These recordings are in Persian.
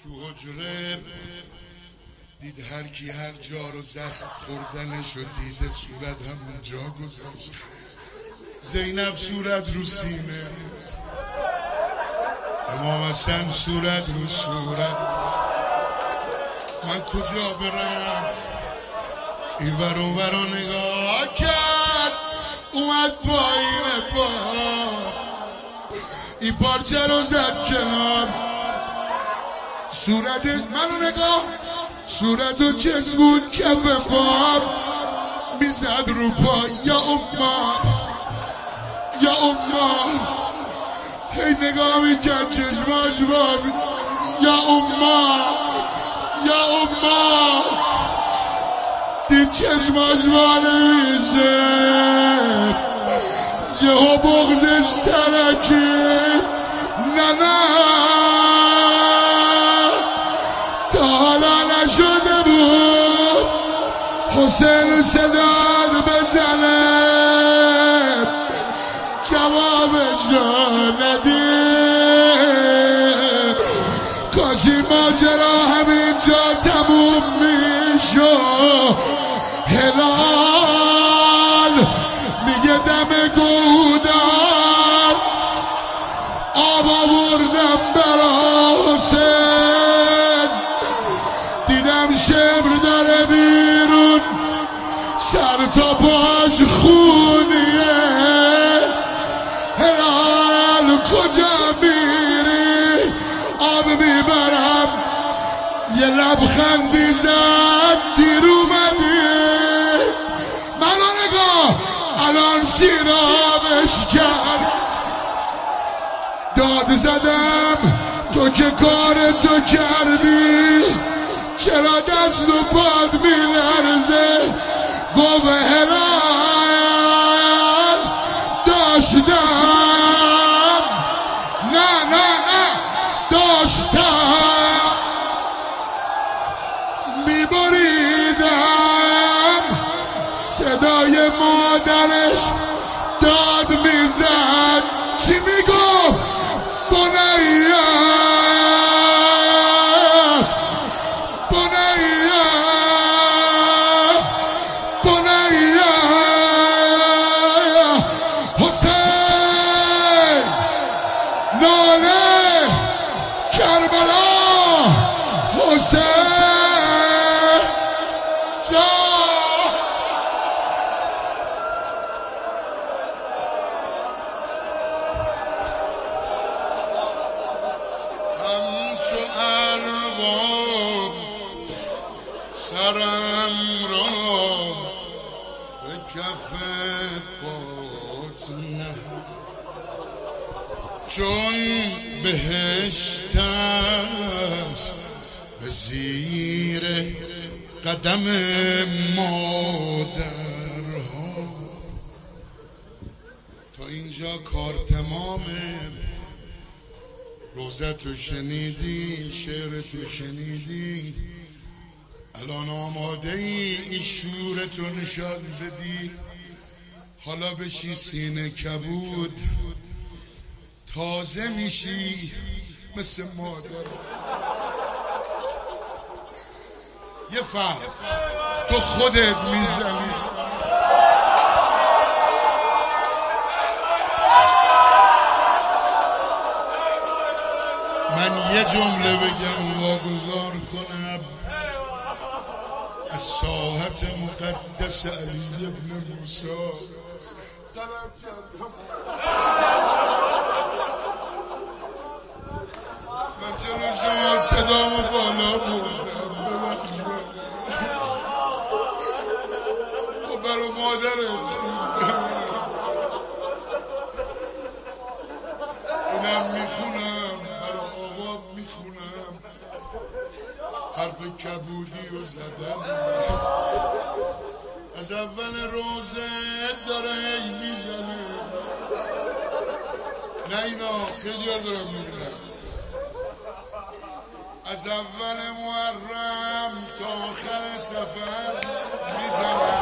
تو حجره دید هر کی هر جا رو زخم خوردنشو دیده صورت همون جا گذاشت. زینب صورت رو سینه، امام حسن صورت رو صورت. من کجا برم؟ این ور اون ور رو نگاه کرد، اومد پایین پا این پارچه رو زد کنار. صورت منو نگاه، صورت رو چسبون کف پا، میزد رو پا. یا اما یا اما، هی نگاه میکرد چشماش باب. یا اما یا اما، دید چشماش باله میشه، یهو بغزش ترکید. نه نه، تا حالا نشده بود حسین صداد بزنه، جوابشو ندید. کاشی ماجرا همینجا تموم میشد. هلال میگه دم گودان آب آوردم برا حسین، دیدم شبر داره بیرون سر تا پاش خونیه. هلال کجا میری؟ آب میبرم. یه لبخندی زد، دیر اومدی. منو نگاه، الان سیرابش کرد. داد زدم تو که کار تو کردی، چرا دست و پاد میلرزه؟ گفت هلال داشتم، نه نه نه داشتم، میبریدم. صدای مادرش داد میزد. چی میگفت؟ بنیا بنیا بنیا حسین، ناله کربلا، حسین جان. همچو ارباب سرم را به کف پات نهم، چون بهشت است به زیر قدم مادرها. تا اینجا کار تمامه. روزه تو شنیدی، شعر تو شنیدی، الان آماده این شورتو نشان بدی. حالا بشی سینه کبود، تازه میشی مثل مادر. یه فرق تو خودت میزنی. من یه جمله بگم واگذار کنم از ساحت مقدس علی ابن موسی. من جلو شما صدامو بالا بردم، خب برای مادرت اینم میخونم، برای آقا میخونم. حرف کبودی رو زدم. از اول روزه داره هی میزنه. نه اینا خیلی ها دارم میدونم. از اول محرم تا آخر سفر میزنه.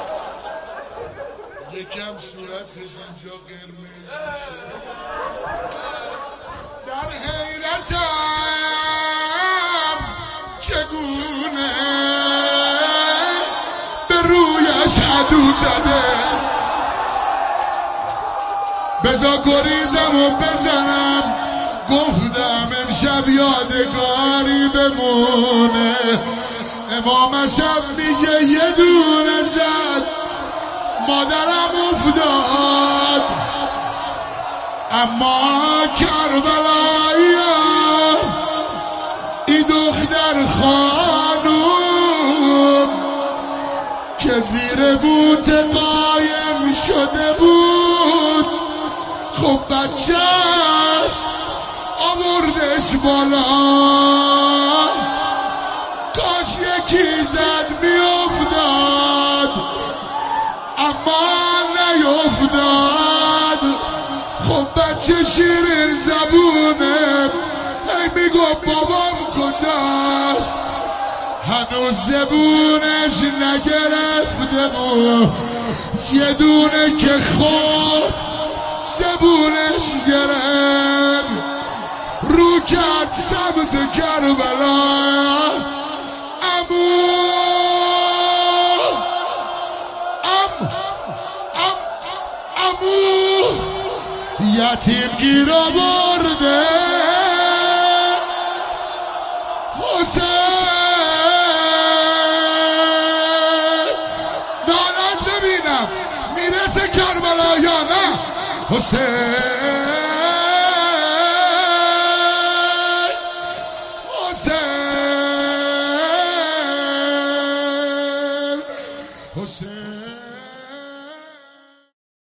یکم صورتش اینجا قرمز میشه. در حیرتم چگونه به رویش عدو زده. بزا گریزم و بزنم، گفتم امشب یادگاری بمونه. امام حسن میگه یه دونه زد مادرم افتاد، اما کربلایی ای دختر خانوم که زیر بوت قایم شده بود، خب بچه است آوردش بالا، کاش یکی زد میافتاد اما نیافتاد. خب بچه شیرین زبونه هی میگو بابام کجاست، هنوز زبونش نگرفته بود، یه دونه که خود زبونش گرفت، رو کرد سمت کربلا. امو یتیم گیر آورده حسین، دانت ببینم میرسه کربلا یا نه. حسین